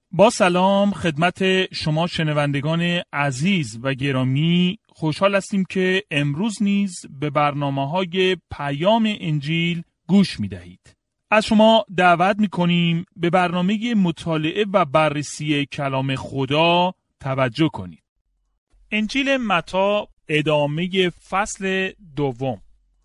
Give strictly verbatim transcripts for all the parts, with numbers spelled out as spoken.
با سلام خدمت شما شنوندگان عزیز و گرامی، خوشحال هستیم که امروز نیز به برنامه‌های پیام انجیل گوش می‌دهید. از شما دعوت می‌کنیم به برنامه مطالعه و بررسی کلام خدا توجه کنید. انجیل متی ادامه فصل دوم،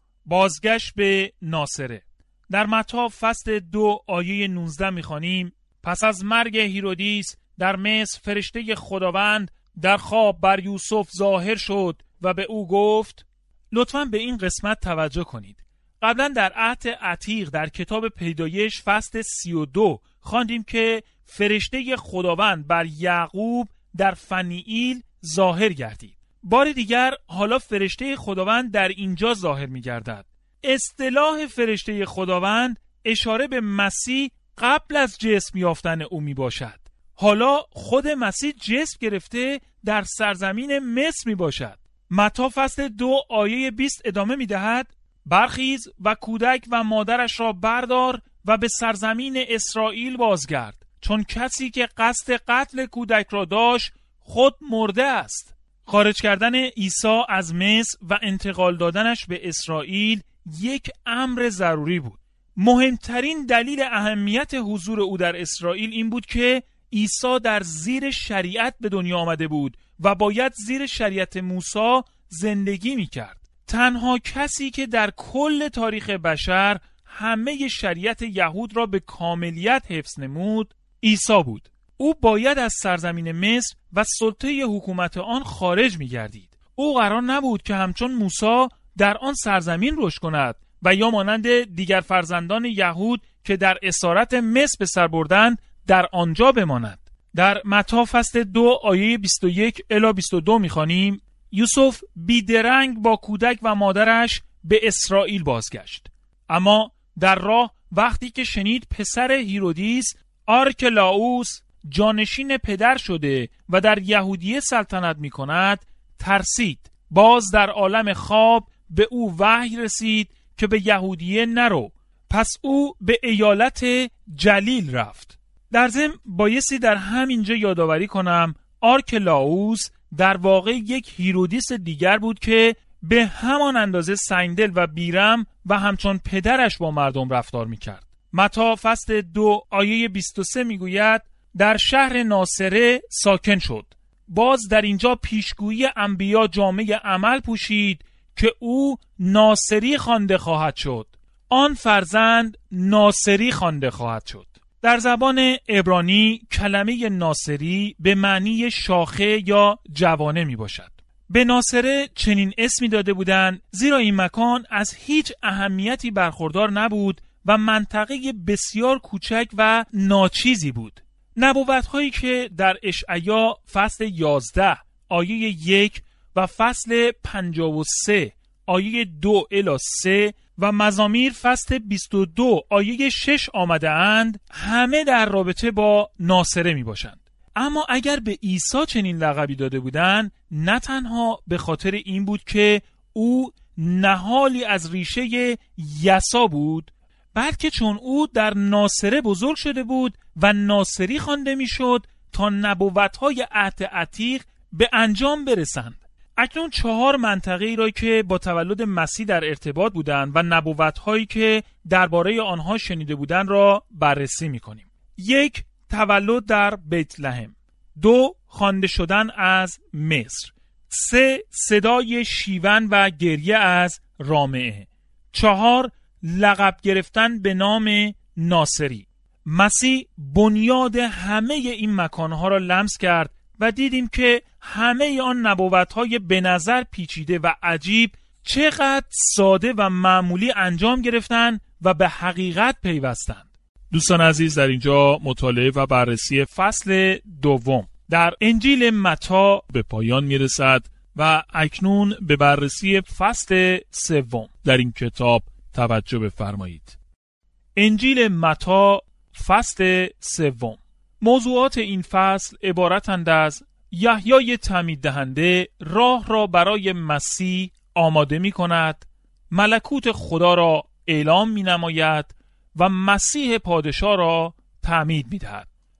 بازگشت به ناصره. در متی فصل دو آیه نوزده می‌خوانیم: پس از مرگ هیرودیس در مصر فرشته خداوند در خواب بر یوسف ظاهر شد و به او گفت. لطفاً به این قسمت توجه کنید. قبلا در عهد عتیق در کتاب پیدایش فصل سی و دو خواندیم که فرشته خداوند بر یعقوب در فنییل ظاهر گردید. بار دیگر حالا فرشته خداوند در اینجا ظاهر می گردد. اصطلاح فرشته خداوند اشاره به مسیح قبل از جسم یافتن او می باشد. حالا خود مسیح جسم گرفته در سرزمین مصر می باشد. متی فصل دو آیه بیست ادامه می دهد: برخیز و کودک و مادرش را بردار و به سرزمین اسرائیل بازگرد، چون کسی که قصد قتل کودک را داشت خود مرده است. خارج کردن عیسی از مصر و انتقال دادنش به اسرائیل یک امر ضروری بود. مهمترین دلیل اهمیت حضور او در اسرائیل این بود که عیسی در زیر شریعت به دنیا آمده بود و باید زیر شریعت موسی زندگی می‌کرد. تنها کسی که در کل تاریخ بشر همه شریعت یهود را به کاملیت حفظ نمود عیسی بود. او باید از سرزمین مصر و سلطه حکومت آن خارج می‌گردید. او قرار نبود که همچون موسی در آن سرزمین رشد کند و یا مانند دیگر فرزندان یهود که در اسارت مصر به سر بردند در آنجا بماند. در متی فصل دو آیه بیست و یک الی بیست و دو می‌خوانیم: یوسف بیدرنگ با کودک و مادرش به اسرائیل بازگشت. اما در راه وقتی که شنید پسر هیرودیس آرکلاوس جانشین پدر شده و در یهودیه سلطنت می‌کند ترسید. باز در عالم خواب به او وحی رسید که به یهودیه نرو. پس او به ایالت جلیل رفت. در ضمن بایستی در همینجا یادآوری کنم آرکلاوس در واقع یک هیرودیس دیگر بود که به همان اندازه سنگدل و بیرم و همچون پدرش با مردم رفتار میکرد. متی فصل دو آیه بیست و سه میگوید: در شهر ناصره ساکن شد. باز در اینجا پیشگویی انبیا جامه عمل پوشید که او ناصری خوانده خواهد شد. آن فرزند ناصری خوانده خواهد شد. در زبان عبرانی کلمه ناصری به معنی شاخه یا جوانه می باشد. به ناصره چنین اسمی داده بودند زیرا این مکان از هیچ اهمیتی برخوردار نبود و منطقه بسیار کوچک و ناچیزی بود. نبوت‌هایی که در اشعیا فصل یازده آیه یک و فصل پنجاه و سه آیه دو الی سه و مزامیر فصل بیست و دو آیه شش آمده اند همه در رابطه با ناصره می باشند. اما اگر به عیسی چنین لقبی داده بودند نه تنها به خاطر این بود که او نهالی از ریشه یسا بود، بلکه چون او در ناصره بزرگ شده بود و ناصری خوانده می شد تا نبوت‌های عهد عتیق به انجام برسند. اکنون چهار منطقه‌ای را که با تولد مسیح در ارتباط بودند و نبوت‌هایی که درباره آنها شنیده بودند را بررسی می‌کنیم. یک، تولد در بیت لحم. دو، خوانده شدن از مصر. سه، صدای شیون و گریه از رامعه. چهار، لقب گرفتن به نام ناصری. مسیح بنیاد همه این مکانها را لمس کرد و دیدیم که همه آن نبوت‌های به نظر پیچیده و عجیب چقدر ساده و معمولی انجام گرفتند و به حقیقت پیوستند. دوستان عزیز، در اینجا مطالعه و بررسی فصل دوم در انجیل متی به پایان میرسد و اکنون به بررسی فصل سوم در این کتاب توجه بفرمایید. انجیل متی فصل سوم. موضوعات این فصل عبارتند از یحیای تعمید دهنده راه را برای مسیح آماده می کند، ملکوت خدا را اعلام می نماید و مسیح پادشاه را تعمید می دهد.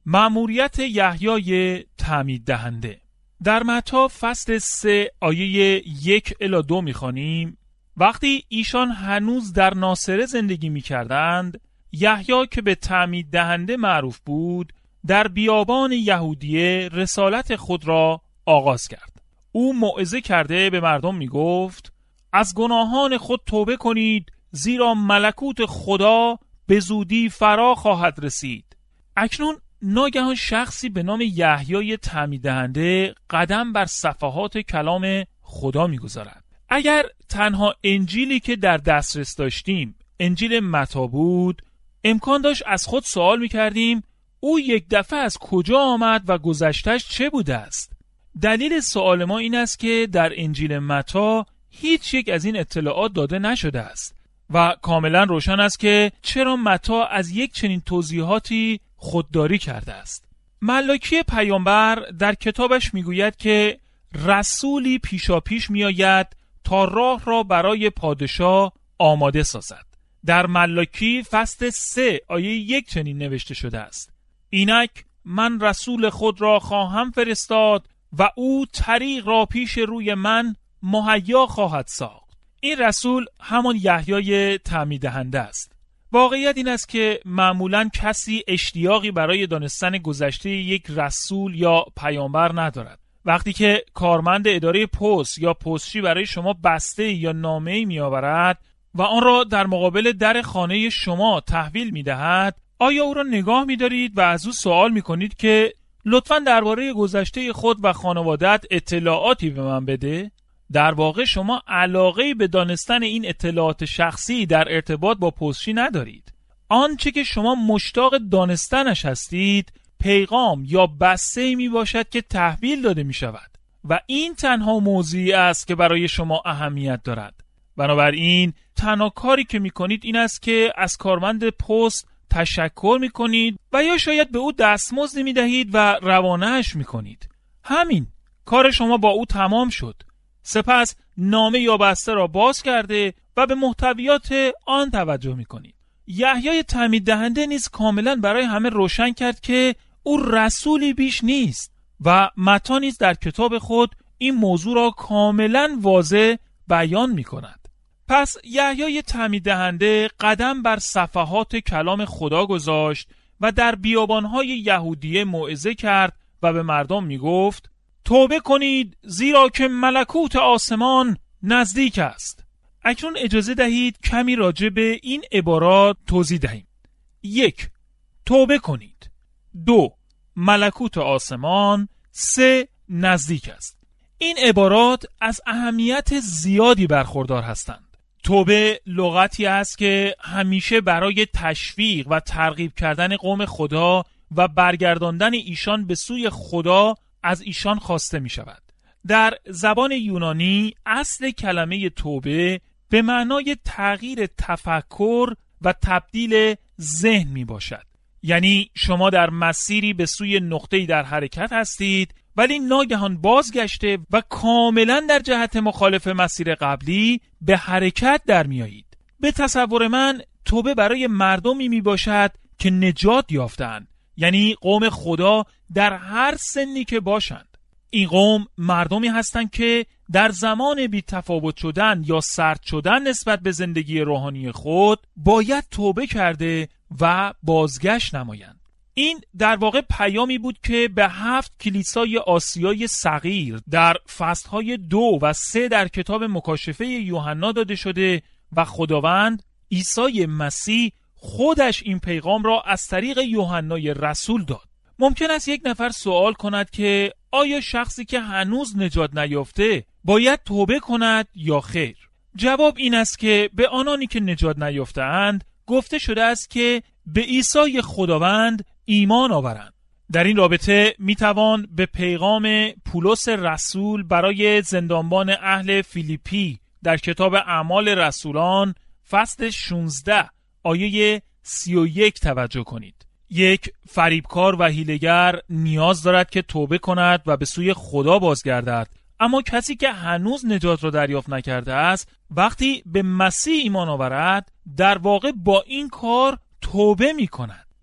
مأموریت یحیای تعمید دهنده. در متی فصل سه آیه یک الی دو می‌خوانیم: وقتی ایشان هنوز در ناصره زندگی می‌کردند، یحیی که به تعمید دهنده معروف بود، در بیابان یهودیه رسالت خود را آغاز کرد. او موعظه کرده به مردم می‌گفت: از گناهان خود توبه کنید، زیرا ملکوت خدا به زودی فرا خواهد رسید. اکنون ناگهان شخصی به نام یحیای تعمید دهنده قدم بر صفحات کلام خدا می‌گذارد. اگر تنها انجیلی که در دسترس داشتیم انجیل متی بود، امکان داشت از خود سوال می‌کردیم او یک دفعه از کجا آمد و گذشته‌اش چه بوده است؟ دلیل سوال ما این است که در انجیل متی هیچ یک از این اطلاعات داده نشده است و کاملا روشن است که چرا متی از یک چنین توضیحاتی خودداری کرده است. ملاکی پیامبر در کتابش میگوید که رسولی پیشاپیش میآید تا راه را برای پادشاه آماده سازد. در ملاکی فصل سه آیه یک چنین نوشته شده است: اینک من رسول خود را خواهم فرستاد و او طریق را پیش روی من مهیا خواهد ساخت. این رسول همان یحیای تعمید دهنده است. واقعیت این است که معمولاً کسی اشتیاقی برای دانستن گذشته یک رسول یا پیامبر ندارد. وقتی که کارمند اداره پست یا پستچی برای شما بسته یا نامه‌ای می‌آورد و آن را در مقابل در خانه شما تحویل می‌دهد، آیا او را نگاه می‌دارید و از او سوال می‌کنید که لطفاً درباره گذشته خود و خانواده‌ات اطلاعاتی به من بده؟ در واقع شما علاقه‌ای به دانستن این اطلاعات شخصی در ارتباط با پستچی ندارید. آنچه که شما مشتاق دانستنش هستید پیغام یا بسته‌ای می باشد که تحویل داده می شود و این تنها موضوعی است که برای شما اهمیت دارد. بنابراین تنها کاری که می کنید این است که از کارمند پست تشکر می کنید و یا شاید به او دستمزدی می دهید و روانه‌اش می کنید. همین، کار شما با او تمام شد. سپس نامه یا بسته را باز کرده و به محتویات آن توجه می کنید. یحیای تعمید دهنده نیز کاملا برای همه روشن کرد که او رسولی بیش نیست و متی نیز در کتاب خود این موضوع را کاملا واضح بیان می کند. پس یحیای تعمید دهنده قدم بر صفحات کلام خدا گذاشت و در بیابانهای یهودیه موعظه کرد و به مردم می گفت: توبه کنید، زیرا که ملکوت آسمان نزدیک است. اکنون اجازه دهید کمی راجع به این عبارات توضیح دهیم. یک، توبه کنید. دو، ملکوت آسمان. سه، نزدیک است. این عبارات از اهمیت زیادی برخوردار هستند. توبه لغتی است که همیشه برای تشویق و ترغیب کردن قوم خدا و برگرداندن ایشان به سوی خدا از ایشان خواسته می شود. در زبان یونانی اصل کلمه توبه به معنای تغییر تفکر و تبدیل ذهن می باشد. یعنی شما در مسیری به سوی نقطه‌ای در حرکت هستید ولی ناگهان بازگشته و کاملا در جهت مخالف مسیر قبلی به حرکت در می آیید. به تصور من توبه برای مردمی می باشد که نجات یافتند، یعنی قوم خدا در هر سنی که باشند. این قوم مردمی هستند که در زمان بی تفاوت شدن یا سرد شدن نسبت به زندگی روحانی خود باید توبه کرده و بازگشت نمایند. این در واقع پیامی بود که به هفت کلیسای آسیای صغیر در فصلهای دو و سه در کتاب مکاشفه یوحنا داده شده و خداوند عیسی مسیح خودش این پیغام را از طریق یوحنای رسول داد. ممکن است یک نفر سوال کند که آیا شخصی که هنوز نجات نیافته باید توبه کند یا خیر؟ جواب این است که به آنانی که نجات نیافته‌اند گفته شده است که به عیسی خداوند ایمان آورند. در این رابطه میتوان به پیغام پولس رسول برای زندانبان اهل فیلیپی در کتاب اعمال رسولان فصل شانزده آیه سی و یک توجه کنید. یک فریبکار و حیله‌گر نیاز دارد که توبه کند و به سوی خدا بازگردد، اما کسی که هنوز نجات را دریافت نکرده است وقتی به مسیح ایمان آورد در واقع با این کار توبه می کند.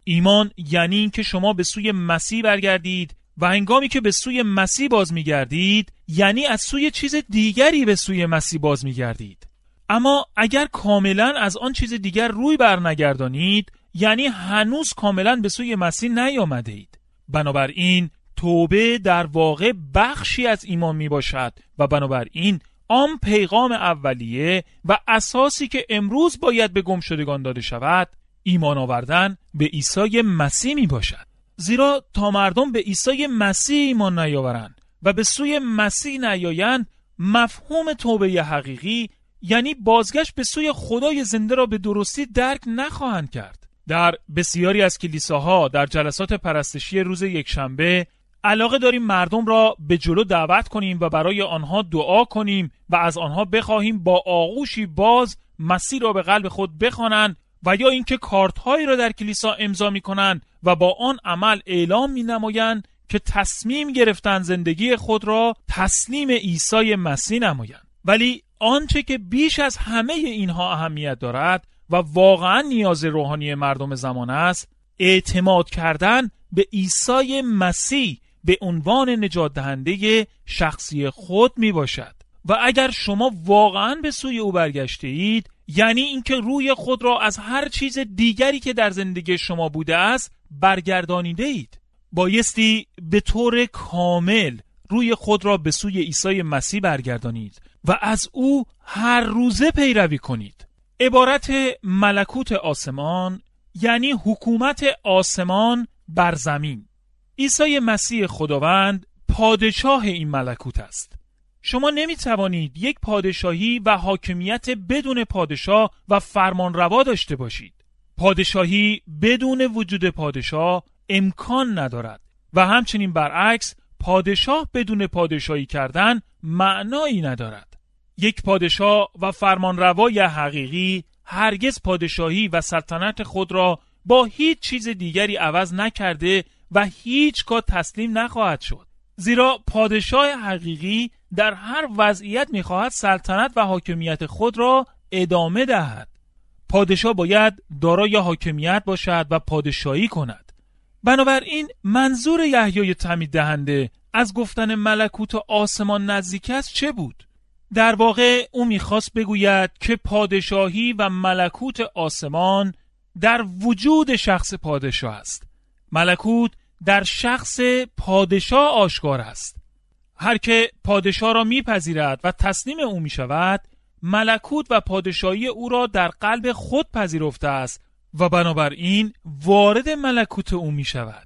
ایمان یعنی این که شما به سوی مسیح برگردید و هنگامی که به سوی مسیح باز می‌گردید یعنی از سوی چیز دیگری به سوی مسیح باز می‌گردید. اما اگر کاملا از آن چیز دیگر روی برنگردانید یعنی هنوز کاملا به سوی مسیح نیامده اید. بنابراین توبه در واقع بخشی از ایمان می باشد و بنابراین آن پیغام اولیه و اساسی که امروز باید به گمشدگان داده شود ایمان آوردن به عیسی مسیح می باشد. زیرا تا مردم به عیسی مسیح ایمان نیاورند و به سوی مسیح نیایند مفهوم توبه حقیقی یعنی بازگشت به سوی خدای زنده را به درستی درک نخواهند کرد. در بسیاری از کلیساها در جلسات پرستشی روز یکشنبه علاقه داریم مردم را به جلو دعوت کنیم و برای آنها دعا کنیم و از آنها بخواهیم با آغوشی باز مسیح را به قلب خود بخوانند و یا اینکه کارت‌هایی را در کلیسا امضا می‌کنند و با آن عمل اعلام می‌نمایند که تصمیم گرفتن زندگی خود را تسلیم عیسی مسیح نمایند. ولی آنچه که بیش از همه اینها اهمیت دارد و واقعا نیاز روحانی مردم زمان است اعتماد کردن به عیسی مسیح به عنوان نجات دهنده شخصی خود می باشد. و اگر شما واقعا به سوی او برگشته اید یعنی اینکه روی خود را از هر چیز دیگری که در زندگی شما بوده است برگردانیده اید. بایستی به طور کامل روی خود را به سوی عیسی مسیح برگردانید و از او هر روزه پیروی کنید. عبارت ملکوت آسمان یعنی حکومت آسمان بر زمین. عیسی مسیح خداوند پادشاه این ملکوت است. شما نمی توانید یک پادشاهی و حاکمیت بدون پادشاه و فرمانروا داشته باشید. پادشاهی بدون وجود پادشاه امکان ندارد و همچنین برعکس پادشاه بدون پادشاهی کردن معنایی ندارد. یک پادشاه و فرمانروای حقیقی هرگز پادشاهی و سلطنت خود را با هیچ چیز دیگری عوض نکرده و هیچگاه تسلیم نخواهد شد. زیرا پادشاه حقیقی در هر وضعیت می‌خواهد سلطنت و حاکمیت خود را ادامه دهد. پادشاه باید دارای حاکمیت باشد و پادشاهی کند. بنابراین منظور یحیای تعمید دهنده از گفتن ملکوت آسمان نزدیک است چه بود؟ در واقع او می‌خواست بگوید که پادشاهی و ملکوت آسمان در وجود شخص پادشاه است. ملکوت در شخص پادشاه آشکار است. هر که پادشاه را میپذیرد و تسلیم او میشود ملکوت و پادشاهی او را در قلب خود پذیرفته است و بنابراین وارد ملکوت او میشود.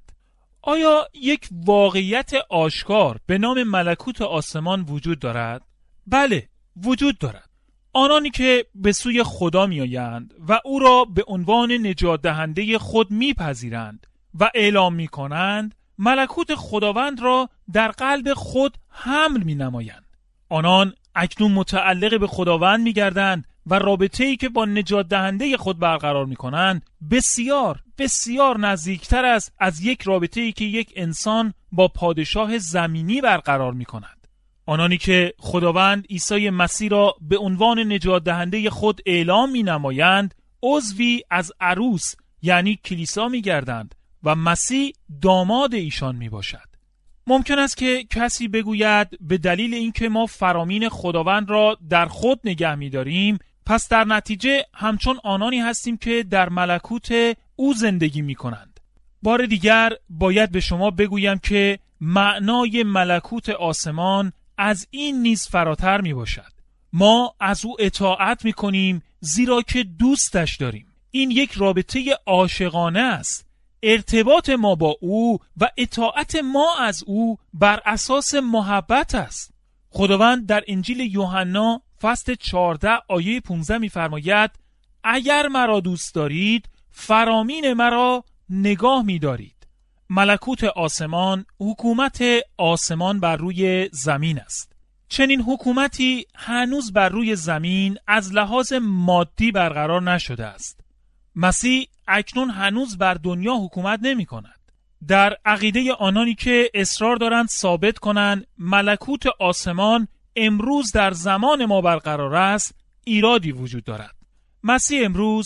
آیا یک واقعیت آشکار به نام ملکوت آسمان وجود دارد؟ بله، وجود دارد. آنانی که به سوی خدا میآیند و او را به عنوان نجات دهنده خود میپذیرند و اعلام میکنند ملکوت خداوند را در قلب خود حمل مینمایند. آنان اکنون متعلق به خداوند میگردند و رابطه‌ای که با نجات دهنده خود برقرار میکنند بسیار بسیار نزدیکتر است از یک رابطه‌ای که یک انسان با پادشاه زمینی برقرار میکند. آنانی که خداوند عیسی مسیح را به عنوان نجات دهنده خود اعلام مینمایند عضوی از عروس یعنی کلیسا میگردند و مسیح داماد ایشان می باشد. ممکن است که کسی بگوید به دلیل اینکه ما فرامین خداوند را در خود نگه می داریم پس در نتیجه همچون آنانی هستیم که در ملکوت او زندگی می کنند. بار دیگر باید به شما بگویم که معنای ملکوت آسمان از این نیز فراتر می باشد. ما از او اطاعت می کنیم زیرا که دوستش داریم. این یک رابطه عاشقانه است. ارتباط ما با او و اطاعت ما از او بر اساس محبت است. خداوند در انجیل یوحنا فصل چهارده آیه پانزده می‌فرماید اگر مرا دوست دارید فرامین مرا نگاه می‌دارید. ملکوت آسمان حکومت آسمان بر روی زمین است. چنین حکومتی هنوز بر روی زمین از لحاظ مادی برقرار نشده است. مسیح اکنون هنوز بر دنیا حکومت نمی کند. در عقیده آنانی که اصرار دارند ثابت کنند ملکوت آسمان امروز در زمان ما برقرار است ایرادی وجود دارد. مسیح امروز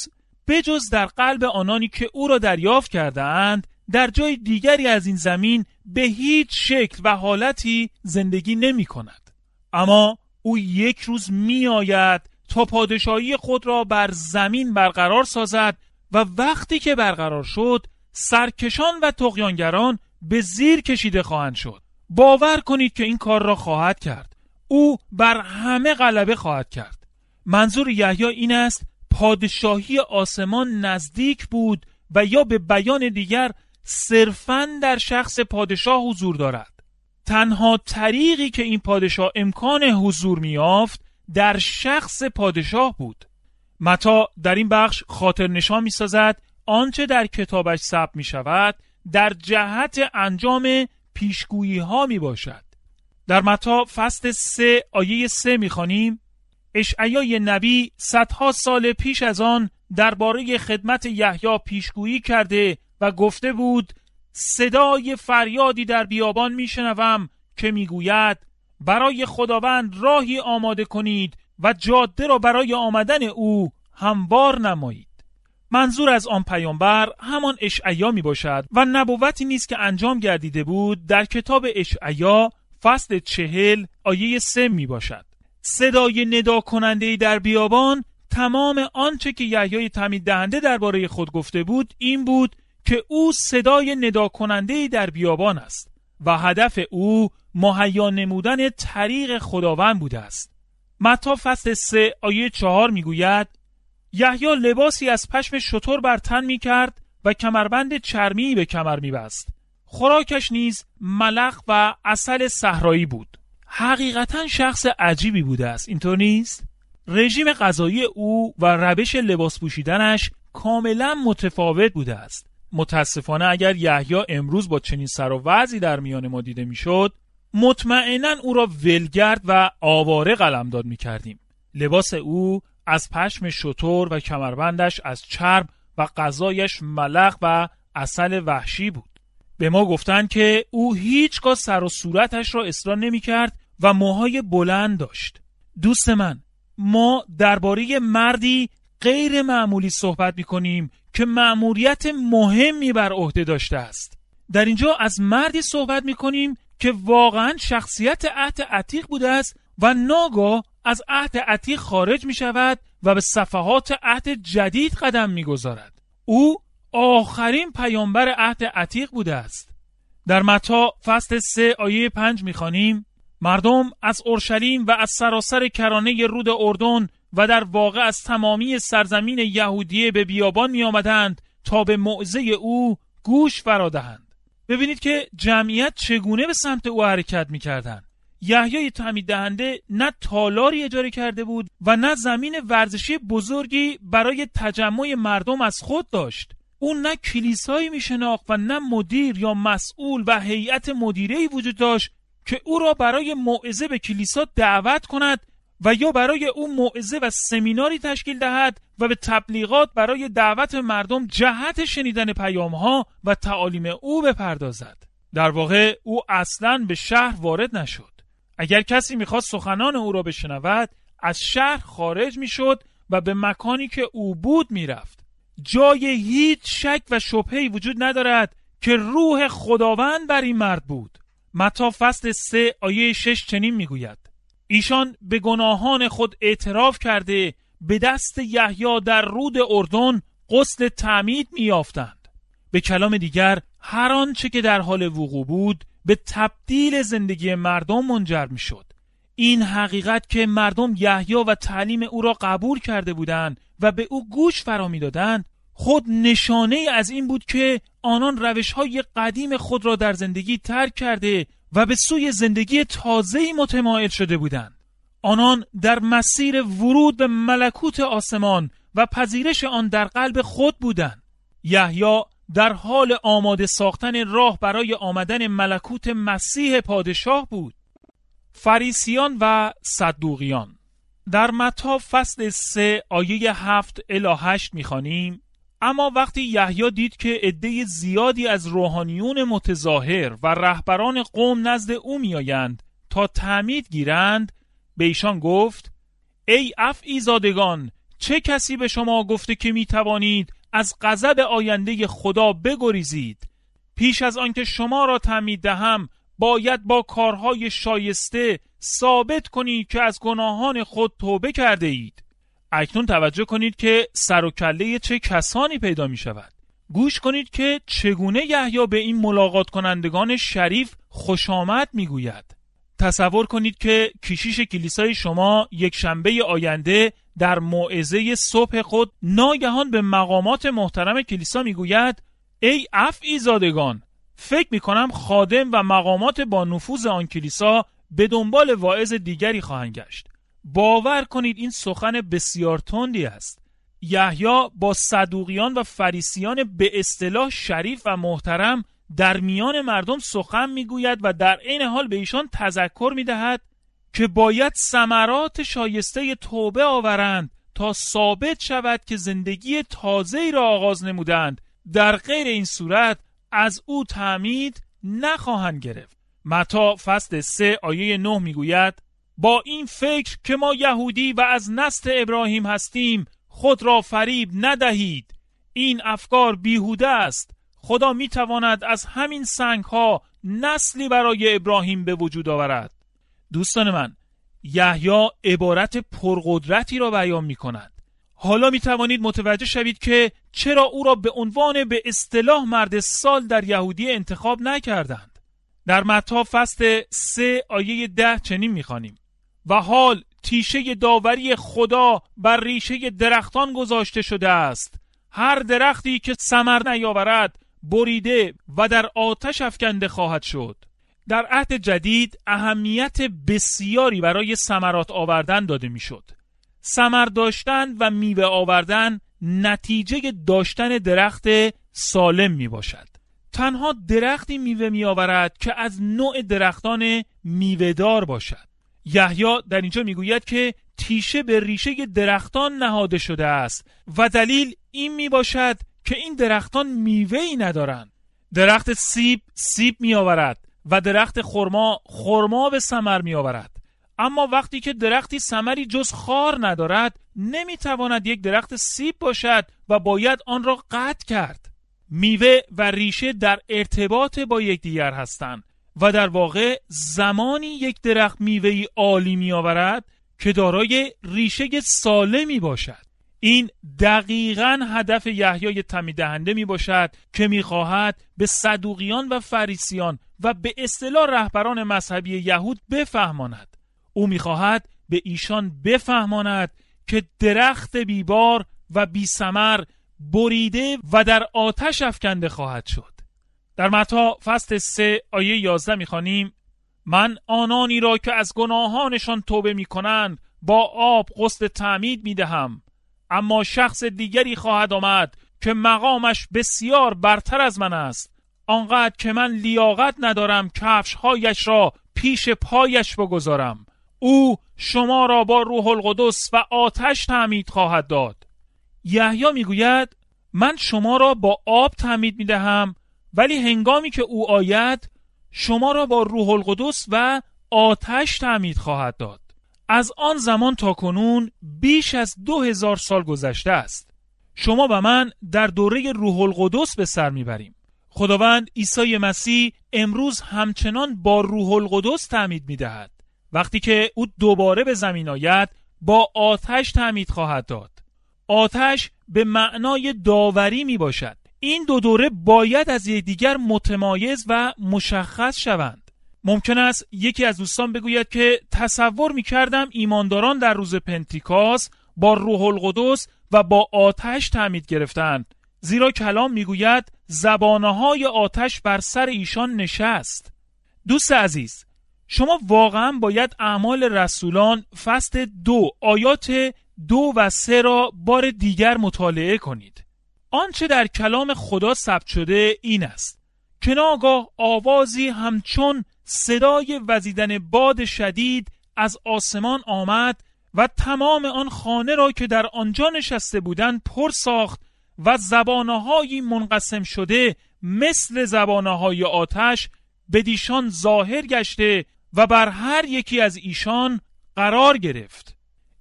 بجز در قلب آنانی که او را دریافت کردند در جای دیگری از این زمین به هیچ شکل و حالتی زندگی نمی کند. اما او یک روز می آید تا پادشاهی خود را بر زمین برقرار سازد و وقتی که برقرار شد سرکشان و طغیانگران به زیر کشیده خواهند شد. باور کنید که این کار را خواهد کرد. او بر همه غلبه خواهد کرد. منظور یحیی این است پادشاهی آسمان نزدیک بود و یا به بیان دیگر صرفاً در شخص پادشاه حضور دارد. تنها طریقی که این پادشاه امکان حضور می‌یافت در شخص پادشاه بود. متی در این بخش خاطر نشان می‌سازد آنچه در کتابش ثبت می‌شود در جهت انجام پیشگویی‌ها میباشد. در متی فصل سه آیه سه می‌خوانیم: اشعیا نبی صدها سال پیش از آن درباره خدمت یحیی پیشگویی کرده و گفته بود صدای فریادی در بیابان میشنوم که میگوید برای خداوند راهی آماده کنید و جاده را برای آمدن او هموار نمایید. منظور از آن پیامبر همان اشعیا می باشد و نبوتی نیست که انجام گردیده بود در کتاب اشعیا فصل چهل آیه سه می باشد. صدای ندا کننده در بیابان تمام آنچه که یحیی تعمید دهنده درباره خود گفته بود این بود که او صدای ندا کننده در بیابان است و هدف او مهیا نمودن طریق خداوند بوده است. متی فصل سه آیه چهار می گوید یحیی لباسی از پشم شتر بر تن می کرد و کمربند چرمی به کمر می بست. خوراکش نیز ملخ و عسل صحرایی بود. حقیقتا شخص عجیبی بوده است، اینطور نیست؟ رژیم غذایی او و روش لباس پوشیدنش کاملا متفاوت بوده است. متاسفانه اگر یحیی امروز با چنین سر و وضعی در میان ما دیده میشد، مطمئنا او را ولگرد و آواره قلمداد میکردیم. لباس او از پشم شتر و کمربندش از چرم و غذایش ملخ و عسل وحشی بود. به ما گفتند که او هیچگاه سر و صورتش را اصلاح نمی کرد و موهای بلند داشت. دوست من، ما درباره مردی غیر معمولی صحبت می کنیم که مأموریت مهمی بر عهده داشته است. در اینجا از مردی صحبت می کنیم که واقعا شخصیت عهد عتیق بوده است و ناگاه از عهد عتیق خارج می شود و به صفحات عهد جدید قدم می گذارد. او آخرین پیامبر عهد عتیق بوده است. در متی فصل سه آیه پنج می خوانیم: مردم از اورشلیم و از سراسر کرانه رود اردن و در واقع از تمامی سرزمین یهودیه به بیابان می آمدند تا به موعظه او گوش فرا دهند. ببینید که جمعیت چگونه به سمت او حرکت می کردند. یحیی تعمید دهنده نه تالاری اجاره کرده بود و نه زمین ورزشی بزرگی برای تجمع مردم از خود داشت. او نه کلیسایی می شناخت و نه مدیر یا مسئول و هیئت مدیره‌ای وجود داشت که او را برای موعظه به کلیسا دعوت کند و یا برای او موعظه و سمیناری تشکیل دهد و به تبلیغات برای دعوت مردم جهت شنیدن پیام‌ها و تعالیم او بپردازد. در واقع او اصلاً به شهر وارد نشد. اگر کسی می‌خواست سخنان او را بشنود، از شهر خارج می‌شد و به مکانی که او بود می‌رفت. جای هیچ شک و شبهه‌ای وجود ندارد که روح خداوند بر این مرد بود. متی فصل سه آیه شش چنین میگوید: ایشان به گناهان خود اعتراف کرده به دست یحیی در رود اردن غسل تعمید میافتند. به کلام دیگر هر آنچه که در حال وقوع بود به تبدیل زندگی مردم منجر میشد. این حقیقت که مردم یحیی و تعلیم او را قبول کرده بودند و به او گوش فرا میدادند خود نشانه از این بود که آنان روش‌های قدیم خود را در زندگی ترک کرده و به سوی زندگی تازه‌ای متمایل شده بودند. آنان در مسیر ورود به ملکوت آسمان و پذیرش آن در قلب خود بودند. یحیی در حال آماده ساختن راه برای آمدن ملکوت مسیح پادشاه بود. فریسیان و صدوقیان. در متی فصل سه آیه هفت الی هشت می‌خوانیم: اما وقتی یحیی دید که عده زیادی از روحانیون متظاهر و رهبران قوم نزد او میآیند تا تعمید گیرند، به ایشان گفت: ای افعی زادگان، چه کسی به شما گفته که می توانید از غضب آینده خدا بگریزید؟ پیش از آنکه شما را تعمید دهم باید با کارهای شایسته ثابت کنید که از گناهان خود توبه کرده اید. اکنون توجه کنید که سر و کله چه کسانی پیدا می شود. گوش کنید که چگونه یحیی به این ملاقات کنندگان شریف خوش آمد می گوید. تصور کنید که کشیش کلیسای شما یک شنبه آینده در موعظه صبح خود ناگهان به مقامات محترم کلیسا می گوید ای افعی زادگان، فکر می کنم خادم و مقامات با نفوذ آن کلیسا به دنبال واعظ دیگری خواهند گشت. باور کنید این سخن بسیار تندی است. یحیی با صدوقیان و فریسیان به اصطلاح شریف و محترم در میان مردم سخن میگوید و در عین حال به ایشان تذکر میدهد که باید ثمرات شایسته توبه آورند تا ثابت شود که زندگی تازه‌ای را آغاز نمودند. در غیر این صورت از او تعمید نخواهند گرفت. متی فصل سه آیه نه میگوید با این فکر که ما یهودی و از نسل ابراهیم هستیم خود را فریب ندهید. این افکار بیهوده است. خدا میتواند از همین سنگ ها نسلی برای ابراهیم به وجود آورد. دوستان من، یحیی عبارت پرقدرتی را بیان میکند. حالا میتوانید متوجه شوید که چرا او را به عنوان به اصطلاح مرد سال در یهودی انتخاب نکردند. در متی فصل سه آیه ده چنین میخوانیم و حال تیشه داوری خدا بر ریشه درختان گذاشته شده است. هر درختی که ثمر نیاورد بریده و در آتش افکنده خواهد شد. در عهد جدید اهمیت بسیاری برای ثمرات آوردن داده میشد. ثمر داشتن و میوه آوردن نتیجه داشتن درخت سالم می باشد. تنها درختی میوه می آورد که از نوع درختان میوه دار باشد. یحیی در اینجا می گوید که تیشه به ریشه درختان نهاده شده است و دلیل این می باشد که این درختان میوه‌ای ندارند. درخت سیب سیب می آورد و درخت خرما خرما به ثمر می آورد. اما وقتی که درختی ثمری جز خار ندارد نمی تواند یک درخت سیب باشد و باید آن را قطع کرد. میوه و ریشه در ارتباط با یکدیگر هستند و در واقع زمانی یک درخت میوه‌ای عالی می آورد که دارای ریشه سالمی باشد. این دقیقاً هدف یحیی تعمید دهنده می باشد که می خواهد به صدوقیان و فریسیان و به اصطلاح رهبران مذهبی یهود بفهماند. او می خواهد به ایشان بفهماند که درخت بیبار و بی ثمر بریده و در آتش افکنده خواهد شد. در متی فصل سه آیه یازده می خوانیم من آنانی را که از گناهانشان توبه می کنند با آب غسل تعمید می دهم، اما شخص دیگری خواهد آمد که مقامش بسیار برتر از من است، آنقدر که من لیاقت ندارم کفش‌هایش را پیش پایش بگذارم. او شما را با روح القدس و آتش تعمید خواهد داد. یحیی میگوید من شما را با آب تعمید میدهم، ولی هنگامی که او آید شما را با روح القدس و آتش تعمید خواهد داد. از آن زمان تا کنون بیش از دو هزار سال گذشته است. شما و من در دوره روح القدس به سر میبریم. خداوند عیسی مسیح امروز همچنان با روح القدس تعمید میدهد. وقتی که او دوباره به زمین آید با آتش تعمید خواهد داد. آتش به معنای داوری می باشد. این دو دوره باید از یکدیگر متمایز و مشخص شوند. ممکن است یکی از دوستان بگوید که تصور می کردم ایمانداران در روز پنتیکاست با روح القدس و با آتش تعمید گرفتند، زیرا کلام می گوید زبانه‌های آتش بر سر ایشان نشست. دوست عزیز، شما واقعا باید اعمال رسولان فصل دو آیات دو و سه را بار دیگر مطالعه کنید. آنچه در کلام خدا ثبت شده این است که ناگاه آوازی همچون صدای وزیدن باد شدید از آسمان آمد و تمام آن خانه را که در آنجا نشسته بودند پر ساخت و زبانه‌هایی منقسم شده مثل زبانه‌های آتش بدیشان ظاهر گشته و بر هر یکی از ایشان قرار گرفت.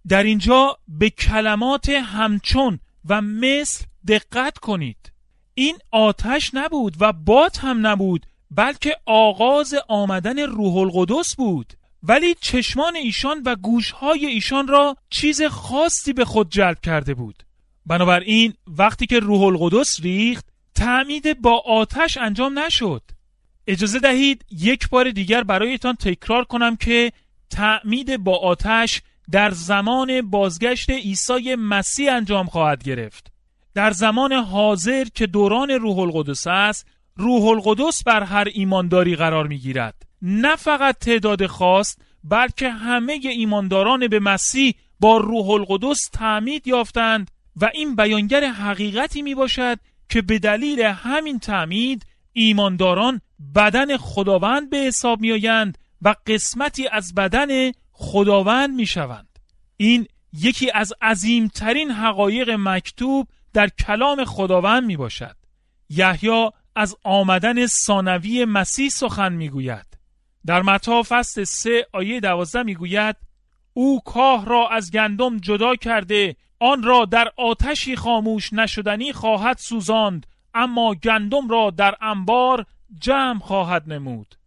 در اینجا به کلمات همچون و مثل دقت کنید. این آتش نبود و باد هم نبود، بلکه آغاز آمدن روح القدس بود. ولی چشمان ایشان و گوشهای ایشان را چیز خاصی به خود جلب کرده بود. بنابراین وقتی که روح القدس ریخت، تعمید با آتش انجام نشد. اجازه دهید یک بار دیگر برایتان تکرار کنم که تعمید با آتش در زمان بازگشت عیسی مسیح انجام خواهد گرفت. در زمان حاضر که دوران روح القدس است، روح القدس بر هر ایمانداری قرار می گیرد. نه فقط تعداد خاص، بلکه همه ایمانداران به مسیح با روح القدس تعمید یافتند و این بیانگر حقیقتی می باشد که به دلیل همین تعمید ایمانداران بدن خداوند به حساب می آیند و قسمتی از بدن خداوند می شوند. این یکی از عظیمترین حقایق مکتوب در کلام خداوند می باشد. یحیی از آمدن ثانوی مسیح سخن می گوید. در متی فصل سه آیه دوازده می گوید او کاه را از گندم جدا کرده، آن را در آتشی خاموش نشدنی خواهد سوزاند، اما گندم را در انبار جمع خواهد نمود.